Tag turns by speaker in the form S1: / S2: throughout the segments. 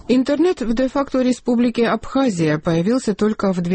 S1: Интернет в де-факто республике Абхазия появился только в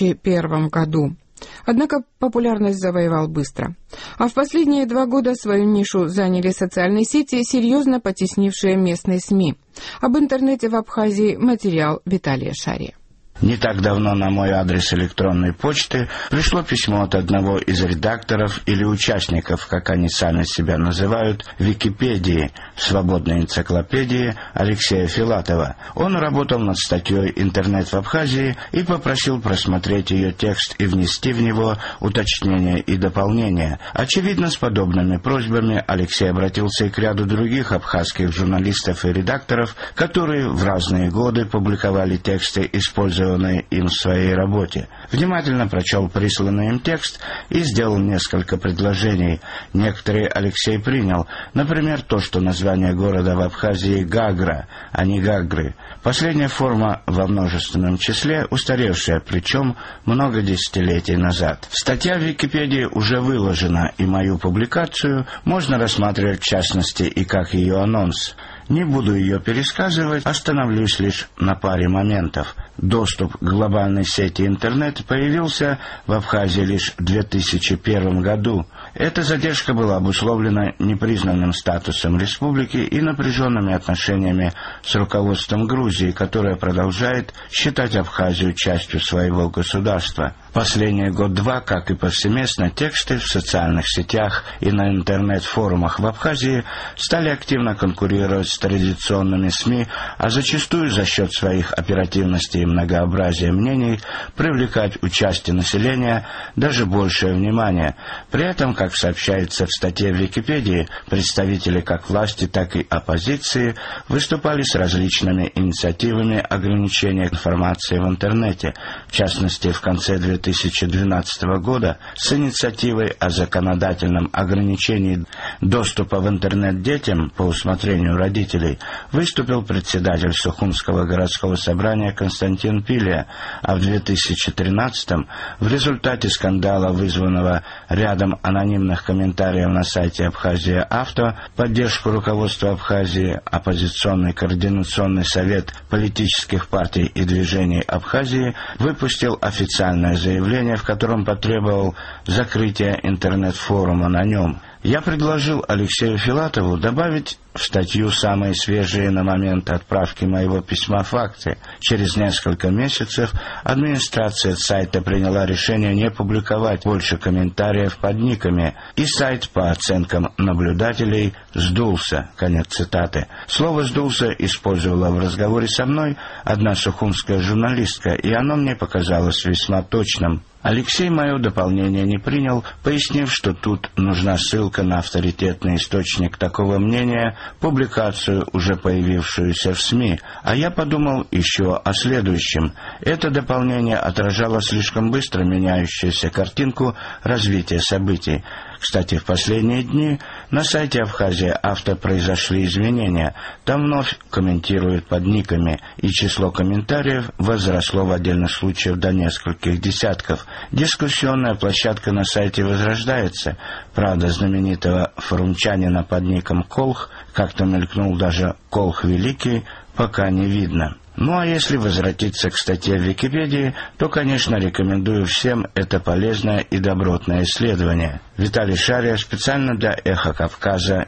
S1: 2001 году. Однако популярность завоевал быстро. А в последние 2 года свою нишу заняли социальные сети, серьезно потеснившие местные СМИ. Об интернете в Абхазии материал Виталия Шария.
S2: Не так давно на мой адрес электронной почты пришло письмо от одного из редакторов или участников, как они сами себя называют, Википедии, свободной энциклопедии Алексея Филатова. Он работал над статьей «Интернет в Абхазии» и попросил просмотреть ее текст и внести в него уточнения и дополнения. Очевидно, с подобными просьбами Алексей обратился и к ряду других абхазских журналистов и редакторов, которые в разные годы публиковали тексты, используя им в своей работе. Внимательно прочел присланный им текст и сделал несколько предложений. Некоторые Алексей принял. Например, то, что название города в Абхазии Гагра, а не Гагры. Последняя форма во множественном числе, устаревшая, причем много десятилетий назад. Статья в Википедии уже выложена, и мою публикацию можно рассматривать в частности и как ее анонс. Не буду ее пересказывать, остановлюсь лишь на паре моментов. Доступ к глобальной сети интернет появился в Абхазии лишь в 2001 году. Эта задержка была обусловлена непризнанным статусом республики и напряженными отношениями с руководством Грузии, которая продолжает считать Абхазию частью своего государства. Последние год-два, как и повсеместно, тексты в социальных сетях и на интернет-форумах в Абхазии стали активно конкурировать с традиционными СМИ, а зачастую за счет своих оперативности и многообразия мнений привлекать участие населения даже большее внимание. При этом, как сообщается в статье в Википедии, представители как власти, так и оппозиции выступали с различными инициативами ограничения информации в интернете. В частности, в конце 2012 года с инициативой о законодательном ограничении доступа в интернет детям по усмотрению родителей выступил председатель Сухумского городского собрания Константин Пилия, а в 2013 в результате скандала, вызванного рядом анонимных комментариев на сайте Абхазия Авто, поддержку руководства Абхазии, оппозиционный координационный совет политических партий и движений Абхазии выпустил официальное заявление, в котором потребовал закрытия интернет-форума на нем. Я предложил Алексею Филатову добавить в статью самые свежие на момент отправки моего письма факты. Через несколько месяцев администрация сайта приняла решение не публиковать больше комментариев под никами, и сайт, по оценкам наблюдателей, сдулся. Конец цитаты. Слово «сдулся» использовала в разговоре со мной одна сухумская журналистка, и оно мне показалось весьма точным. Алексей мое дополнение не принял, пояснив, что тут нужна ссылка на авторитетный источник такого мнения, публикацию, уже появившуюся в СМИ. А я подумал еще о следующем. Это дополнение отражало слишком быстро меняющуюся картинку развития событий. Кстати, в последние дни на сайте Абхазия Авто произошли изменения. Там вновь комментируют под никами, и число комментариев возросло в отдельных случаях до нескольких десятков. Дискуссионная площадка на сайте возрождается. Правда, знаменитого форумчанина под ником Колх, как-то мелькнул даже Колх Великий, пока не видно. Ну а если возвратиться к статье в Википедии, то, конечно, рекомендую всем это полезное и добротное исследование. Виталий Шария, специально для «Эхо Кавказа»,